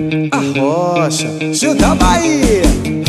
A Rocha, Gil da Bahia.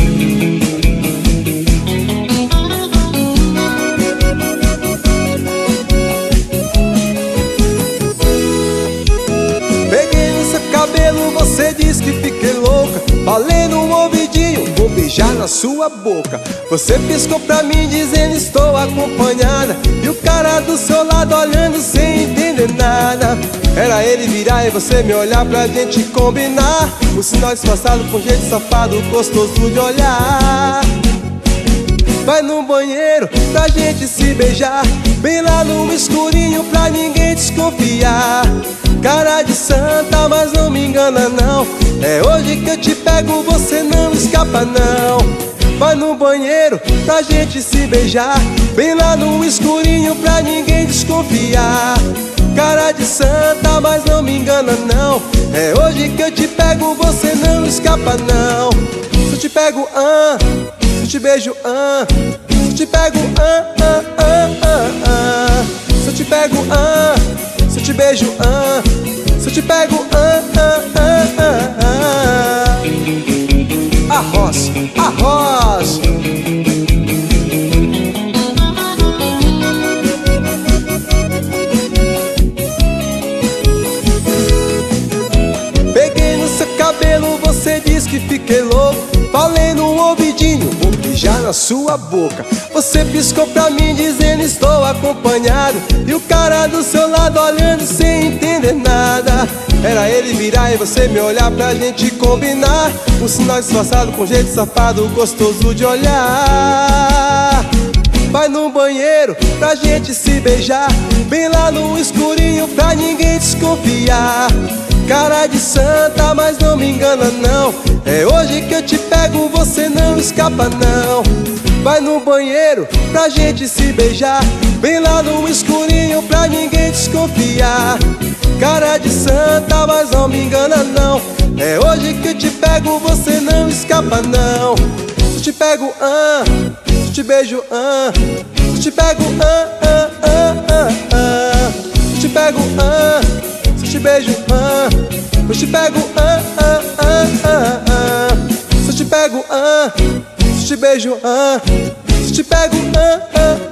Peguei no seu cabelo, você disse que fiquei louca. Falei no ouvidinho, vou beijar na sua boca. Você piscou pra mim dizendo estou acompanhada, e o cara do seu lado olhando sem entender nada. Era ele virar e você me olhar pra gente combinar, um sinal disfarçado com jeito safado, gostoso de olhar. Vai no banheiro pra gente se beijar, bem lá no escurinho pra ninguém desconfiar. Cara de santa, mas não me engana não, é hoje que eu te pego, você não escapa não. Vai no banheiro pra gente se beijar, bem lá no escurinho pra ninguém desconfiar. Cara de santa, mas não me engana não, é hoje que eu te pego, você não escapa não. Se eu te pego, se eu te beijo, se eu te pego, se eu te pego, se eu te beijo, se eu te pego, a roça, a roça. Peguei no seu cabelo, você disse que fiquei louco. Falei no ouvidinho, vou beijar na sua boca. Você piscou pra mim dizendo estou acompanhado, e o cara do seu lado olhando sem entender nada. Era ele virar e você me olhar pra gente combinar, um sinal disfarçado com jeito safado, gostoso de olhar. Vai no banheiro pra gente se beijar, bem lá no escurinho pra ninguém desconfiar. Cara de santa, mas não me engana não, é hoje que eu te pego, você não escapa não. Vai no banheiro pra gente se beijar, bem lá no escurinho pra ninguém desconfiar. Cara de santa, mas não me engana não, é hoje que eu te pego, você não escapa não. Se eu te pego, se eu te beijo, se eu te pego, se eu te pego, se eu te beijo, se eu te pego, se eu te pego, se eu te beijo, se eu te pego,